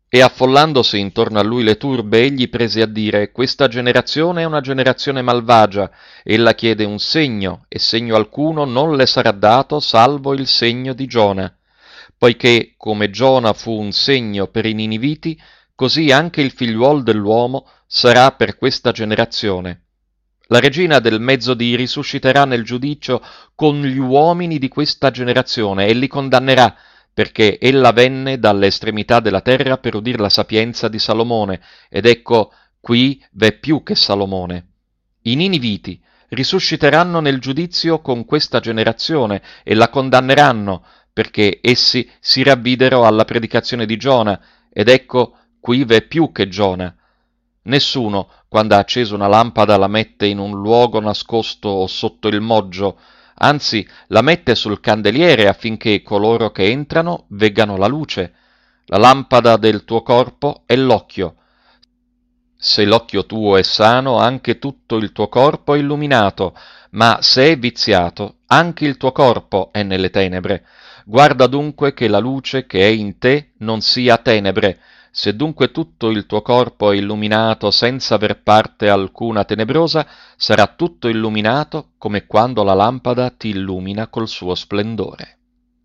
E affollandosi intorno a lui le turbe, egli prese a dire: Questa generazione è una generazione malvagia. Ella chiede un segno, e segno alcuno non le sarà dato, salvo il segno di Giona. Poiché, come Giona fu un segno per i Niniviti, così anche il figliuol dell'uomo sarà per questa generazione. La regina del Mezzodì risusciterà nel giudizio con gli uomini di questa generazione e li condannerà, perché ella venne dalle estremità della terra per udir la sapienza di Salomone, ed ecco, qui v'è più che Salomone. I Niniviti risusciteranno nel giudizio con questa generazione e la condanneranno, perché essi si ravvidero alla predicazione di Giona, ed ecco, qui v'è più che Giona. Nessuno, quando ha acceso una lampada, la mette in un luogo nascosto o sotto il moggio, anzi la mette sul candeliere affinché coloro che entrano veggano la luce. La lampada del tuo corpo è l'occhio. Se l'occhio tuo è sano, anche tutto il tuo corpo è illuminato, ma se è viziato, anche il tuo corpo è nelle tenebre. Guarda dunque che la luce che è in te non sia tenebre. Se dunque tutto il tuo corpo è illuminato senza aver parte alcuna tenebrosa, sarà tutto illuminato come quando la lampada ti illumina col suo splendore.